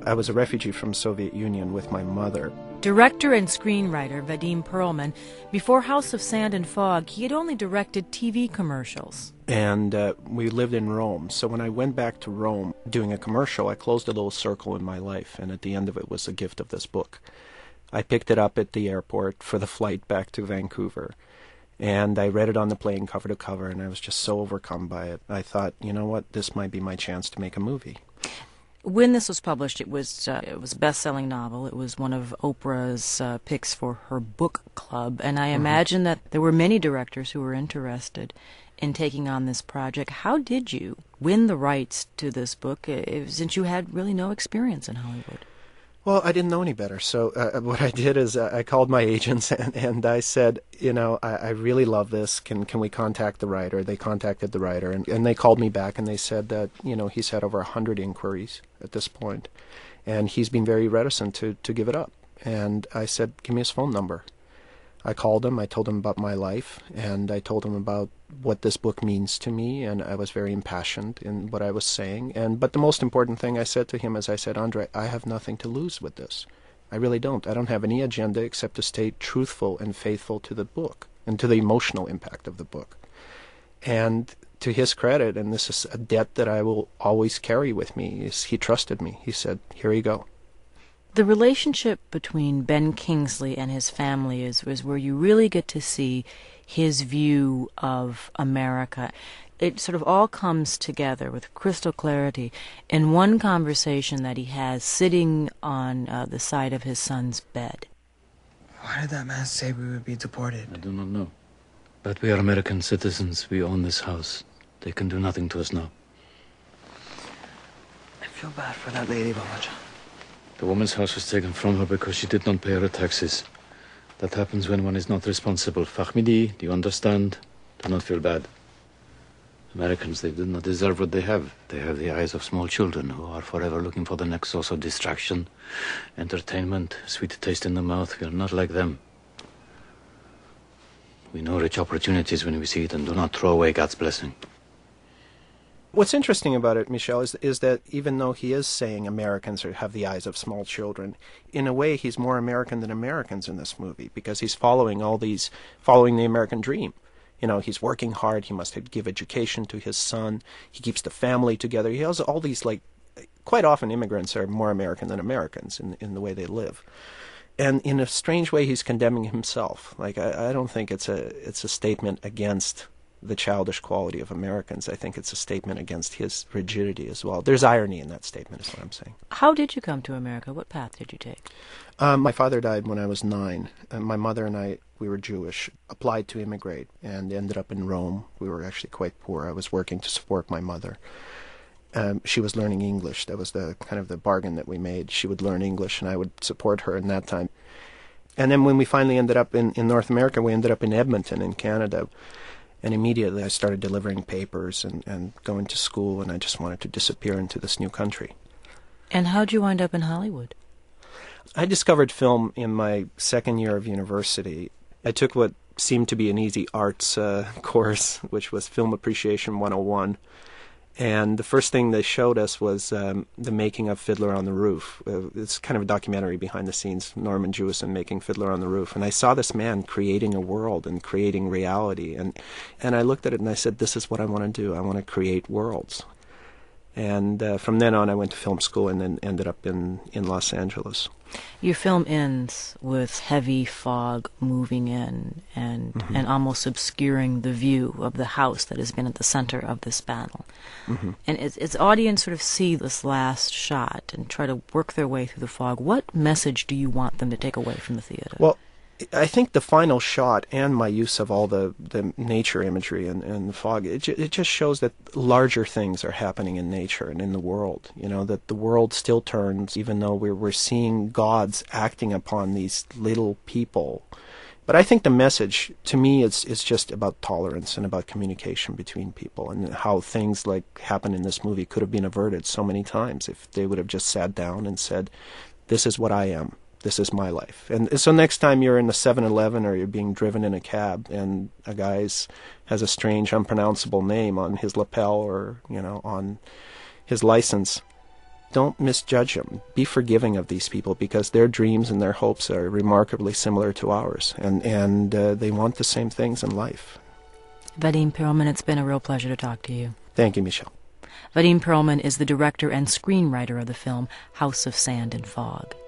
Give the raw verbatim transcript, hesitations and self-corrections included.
I was a refugee from Soviet Union with my mother. Director and screenwriter Vadim Perlman, before House of Sand and Fog, he had only directed T V commercials. And uh, we lived in Rome. So when I went back to Rome doing a commercial, I closed a little circle in my life, and at the end of it was a gift of this book. I picked it up at the airport for the flight back to Vancouver, and I read it on the plane cover to cover, and I was just so overcome by it. I thought, you know what, this might be my chance to make a movie. When this was published, it was uh, it was a best-selling novel. It was one of Oprah's uh, picks for her book club, and I mm-hmm. imagine that there were many directors who were interested in taking on this project. How did you win the rights to this book, uh, since you had really no experience in Hollywood? Well, I didn't know any better. So uh, what I did is uh, I called my agents and, and I said, you know, I, I really love this. Can can we contact the writer? They contacted the writer, and, and they called me back and they said that, you know, he's had over one hundred inquiries at this point, and he's been very reticent to, to give it up. And I said, give me his phone number. I called him, I told him about my life, and I told him about what this book means to me, and I was very impassioned in what I was saying. And but the most important thing I said to him is, I said, Andre, I have nothing to lose with this. I really don't. I don't have any agenda except to stay truthful and faithful to the book and to the emotional impact of the book. And to his credit, and this is a debt that I will always carry with me, is he trusted me. He said, here you go. The relationship between Ben Kingsley and his family is, is where you really get to see his view of America. It sort of all comes together with crystal clarity in one conversation that he has sitting on uh, the side of his son's bed. Why did that man say we would be deported? I do not know. But we are American citizens. We own this house. They can do nothing to us now. I feel bad for that lady, Babaja. The woman's house was taken from her because she did not pay her taxes. That happens when one is not responsible. Fahmidi, do you understand? Do not feel bad. Americans, they do not deserve what they have. They have the eyes of small children who are forever looking for the next source of distraction, entertainment, sweet taste in the mouth. We are not like them. We know rich opportunities when we see it and do not throw away God's blessing. What's interesting about it, Michel, is is that even though he is saying Americans are, have the eyes of small children, in a way he's more American than Americans in this movie, because he's following all these, following the American dream. You know, he's working hard, he must give education to his son, he keeps the family together. He has all these, like, quite often immigrants are more American than Americans in, in the way they live. And in a strange way, he's condemning himself. Like, I, I don't think it's a it's a statement against the childish quality of Americans. I think it's a statement against his rigidity as well. There's irony in that statement, is what I'm saying. How did you come to America? What path did you take? Um, my father died when I was nine. And my mother and I, we were Jewish, applied to immigrate and ended up in Rome. We were actually quite poor. I was working to support my mother. Um, she was learning English. That was the kind of the bargain that we made. She would learn English and I would support her in that time. And then when we finally ended up in, in North America, we ended up in Edmonton in Canada. And immediately I started delivering papers and, and going to school, and I just wanted to disappear into this new country. And how'd you wind up in Hollywood? I discovered film in my second year of university. I took what seemed to be an easy arts uh, course, which was Film Appreciation one oh one. And the first thing they showed us was um, the making of Fiddler on the Roof. Uh, it's kind of a documentary behind the scenes, Norman Jewison making Fiddler on the Roof. And I saw this man creating a world and creating reality. And, and I looked at it and I said, this is what I want to do. I want to create worlds. And uh, from then on, I went to film school and then ended up in, in Los Angeles. Your film ends with heavy fog moving in and mm-hmm. and almost obscuring the view of the house that has been at the center of this battle. Mm-hmm. And as, as audience sort of see this last shot and try to work their way through the fog, what message do you want them to take away from the theater? Well, I think the final shot and my use of all the, the nature imagery and, and the fog, it, ju- it just shows that larger things are happening in nature and in the world. You know, that the world still turns, even though we're, we're seeing gods acting upon these little people. But I think the message, to me, is, is just about tolerance and about communication between people, and how things like happen in this movie could have been averted so many times if they would have just sat down and said, this is what I am. This is my life. And so next time you're in a seven eleven or you're being driven in a cab and a guy has a strange, unpronounceable name on his lapel or, you know, on his license, don't misjudge them. Be forgiving of these people, because their dreams and their hopes are remarkably similar to ours, and, and uh, they want the same things in life. Vadim Perelman, it's been a real pleasure to talk to you. Thank you, Michelle. Vadim Perelman is the director and screenwriter of the film House of Sand and Fog.